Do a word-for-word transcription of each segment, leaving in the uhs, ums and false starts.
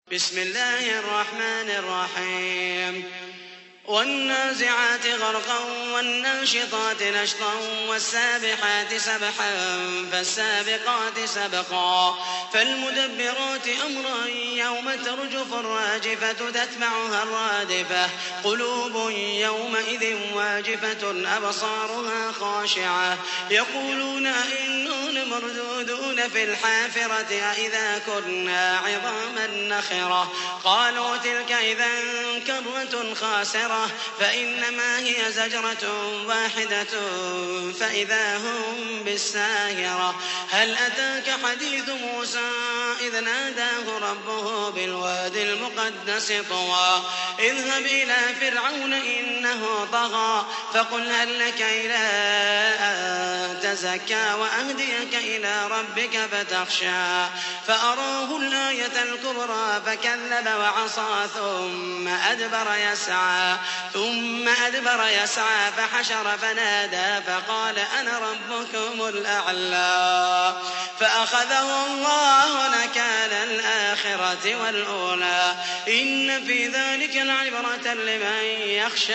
بسم الله الرحمن الرحيم والنازعات غرقا والناشطات نشطا والسابحات سبحا فالسابقات سبقا فالمدبرات أمرا يوم ترجف الراجفة تتبعها الرادفة قلوب يومئذ واجفة أبصارها خاشعة يقولون أئنا لمردودون في الحافرة أئذا كنا عظاما نخرة قالوا تلك إذا كرة خاسرة فإنما هي زجرة واحدة فإذا هم بالساهرة هل أتاك حديث موسى إذ ناداه ربه بالوادي المقدس طوى اذهب إلى فرعون إنه طغى فقل هل لك إلى أن تزكى وأهديك إلى ربك فتخشى فأراه الآية الكبرى فكذب وعصى ثم أدبر يسعى ثم أدبر يسعى فحشر فنادى فقال أنا ربكم الأعلى فأخذه الله نكال الآخرة والأولى إن في ذلك لعبرة لمن يخشى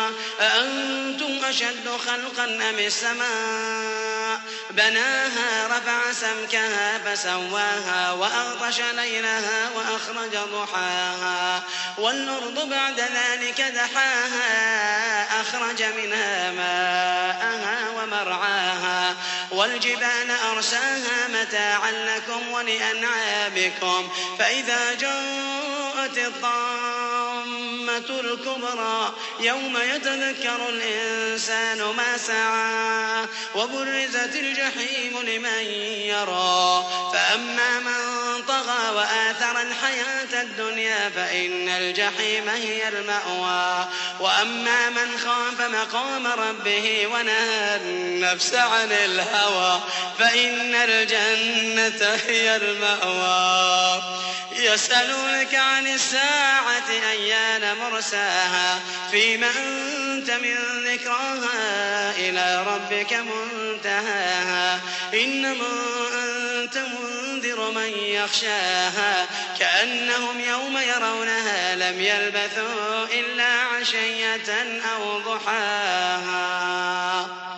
أأنتم أشد خلقا أم السماء بناها رفع سمكها فسواها وأغطش ليلها وأخرج ضحاها والأرض بعد ذلك دحاها أخرج منها ماءها ومرعاها والجبال أرساها متاعا لكم ولأنعامكم فإذا جاءت الطامة الكبرى يوم يتذكر الإنسان ما سعى وبرزت الجحيم لمن يرى فأما من طغى وآثر الحياة الدنيا فإن الجحيم هي المأوى وأما من خاف مقام ربه ونهى النفس عن الهوى فإن الجنة هي المأوى يسألونك عن الساعة أيان مرساها فيما أنت من ذكراها إلى ربك منتهاها إنما أنت منذر من يخشاها كأنهم يوم يرونها لم يلبثوا إلا عشية أو ضحاها.